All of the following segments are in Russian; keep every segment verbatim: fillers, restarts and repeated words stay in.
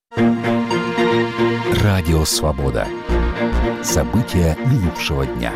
Радио «Свобода». События минувшего дня.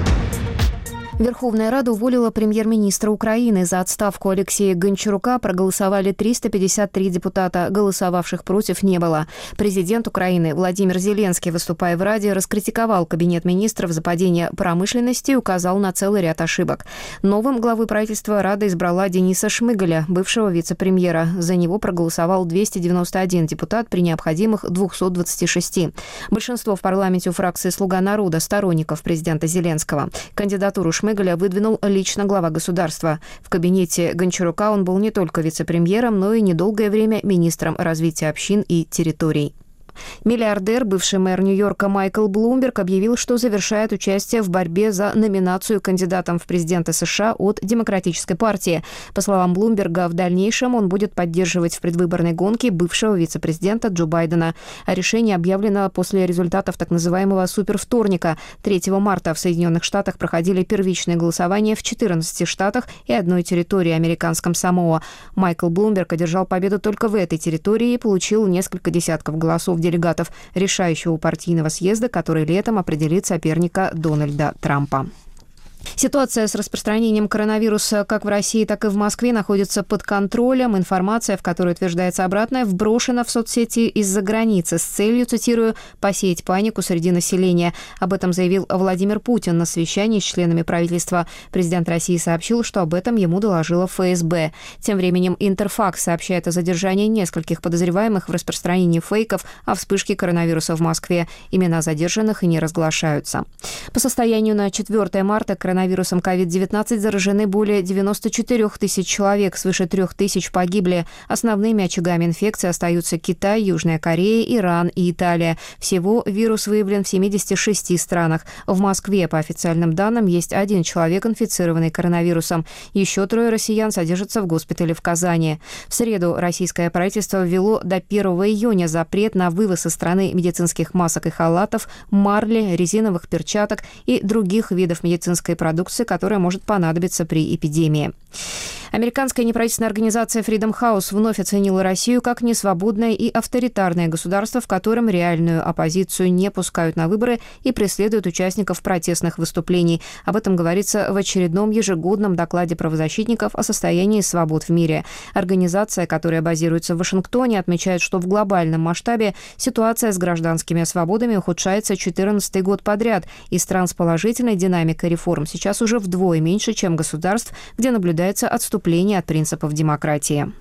Верховная Рада уволила премьер-министра Украины. За отставку Алексея Гончарука проголосовали триста пятьдесят три депутата. Голосовавших против не было. Президент Украины Владимир Зеленский, выступая в Раде, раскритиковал кабинет министров за падение промышленности и указал на целый ряд ошибок. Новым главой правительства Рада избрала Дениса Шмыгаля, бывшего вице-премьера. За него проголосовал двести девяносто один депутат при необходимых двухсот двадцати шести. Большинство в парламенте у фракции «Слуга народа» сторонников президента Зеленского. Кандидатуру Шмыгаля Шмыгаля выдвинул лично глава государства. В кабинете Гончарука он был не только вице-премьером, но и недолгое время министром развития общин и территорий. Миллиардер, бывший мэр Нью-Йорка Майкл Блумберг объявил, что завершает участие в борьбе за номинацию кандидатом в президенты США от Демократической партии. По словам Блумберга, в дальнейшем он будет поддерживать в предвыборной гонке бывшего вице-президента Джо Байдена. А решение объявлено после результатов так называемого супервторника. третьего марта в Соединенных Штатах проходили первичные голосования в четырнадцати штатах и одной территории американском Самоа. Майкл Блумберг одержал победу только в этой территории и получил несколько десятков голосов делегатов решающего партийного съезда, который летом определит соперника Дональда Трампа. Ситуация с распространением коронавируса как в России, так и в Москве находится под контролем. Информация, в которой утверждается обратное, вброшена в соцсети из-за границы с целью, цитирую, «посеять панику среди населения». Об этом заявил Владимир Путин на совещании с членами правительства. Президент России сообщил, что об этом ему доложила эф эс бэ. Тем временем Интерфакс сообщает о задержании нескольких подозреваемых в распространении фейков о вспышке коронавируса в Москве. Имена задержанных и не разглашаются. По состоянию на четвёртое марта коронавирусом ковид девятнадцать заражены более девяноста четырёх тысяч человек, свыше трёх тысяч погибли. Основными очагами инфекции остаются Китай, Южная Корея, Иран и Италия. Всего вирус выявлен в семидесяти шести странах. В Москве, по официальным данным, есть один человек, инфицированный коронавирусом. Еще трое россиян содержатся в госпитале в Казани. В среду российское правительство ввело до первого июня запрет на вывоз из страны медицинских масок и халатов, марли, резиновых перчаток и других видов медицинской продукции, которая может понадобиться при эпидемии. Американская неправительственная организация Freedom House вновь оценила Россию как несвободное и авторитарное государство, в котором реальную оппозицию не пускают на выборы и преследуют участников протестных выступлений. Об этом говорится в очередном ежегодном докладе правозащитников о состоянии свобод в мире. Организация, которая базируется в Вашингтоне, отмечает, что в глобальном масштабе ситуация с гражданскими свободами ухудшается четырнадцатый год подряд, и стран с положительной динамикой реформ сейчас уже вдвое меньше, чем государств, где наблюдается отступление от принципов демократии.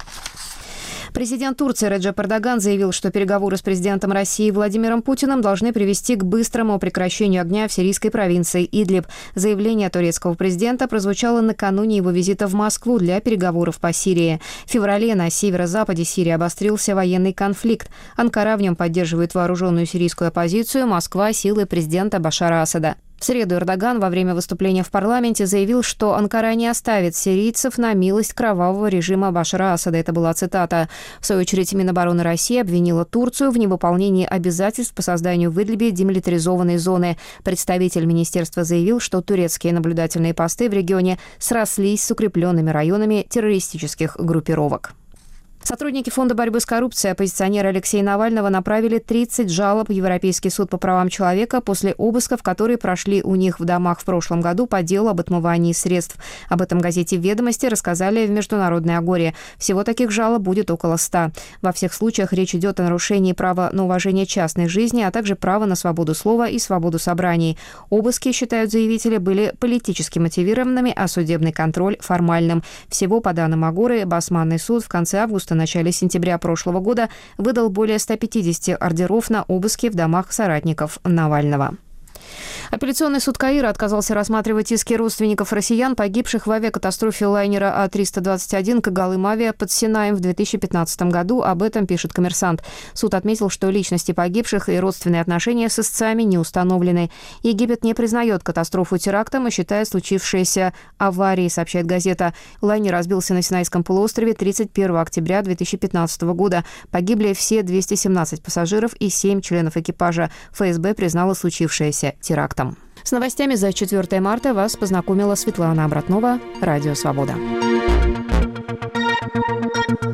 Президент Турции Реджеп Эрдоган заявил, что переговоры с президентом России Владимиром Путиным должны привести к быстрому прекращению огня в сирийской провинции Идлиб. Заявление турецкого президента прозвучало накануне его визита в Москву для переговоров по Сирии. В феврале на северо-западе Сирии обострился военный конфликт. Анкара в нем поддерживает вооруженную сирийскую оппозицию, Москва – силы президента Башара Асада. В среду Эрдоган во время выступления в парламенте заявил, что Анкара не оставит сирийцев на милость кровавого режима Башара Асада. Это была цитата. В свою очередь, Минобороны России обвинила Турцию в невыполнении обязательств по созданию в Идлибе демилитаризованной зоны. Представитель министерства заявил, что турецкие наблюдательные посты в регионе срослись с укрепленными районами террористических группировок. Сотрудники Фонда борьбы с коррупцией оппозиционера Алексея Навального направили тридцать жалоб в Европейский суд по правам человека после обысков, которые прошли у них в домах в прошлом году по делу об отмывании средств. Об этом газете «Ведомости» рассказали в Международной Агоре. Всего таких жалоб будет около ста. Во всех случаях речь идет о нарушении права на уважение частной жизни, а также права на свободу слова и свободу собраний. Обыски, считают заявители, были политически мотивированными, а судебный контроль – формальным. Всего, по данным Агоры, Басманный суд в конце августа в начале сентября прошлого года выдал более ста пятидесяти ордеров на обыски в домах соратников Навального. Апелляционный суд Каира отказался рассматривать иски родственников россиян, погибших в авиакатастрофе лайнера А триста двадцать один «Когалым Авиа» под Синаем в две тысячи пятнадцатом году. Об этом пишет «Коммерсант». Суд отметил, что личности погибших и родственные отношения с истцами не установлены. Египет не признает катастрофу терактом и считает случившееся аварией, сообщает газета. Лайнер разбился на Синайском полуострове тридцать первого октября две тысячи пятнадцатого года. Погибли все двести семнадцать пассажиров и семь членов экипажа. эф эс бэ признала случившееся терактом. С новостями за четвёртое марта вас познакомила Светлана Обратнова, Радио «Свобода».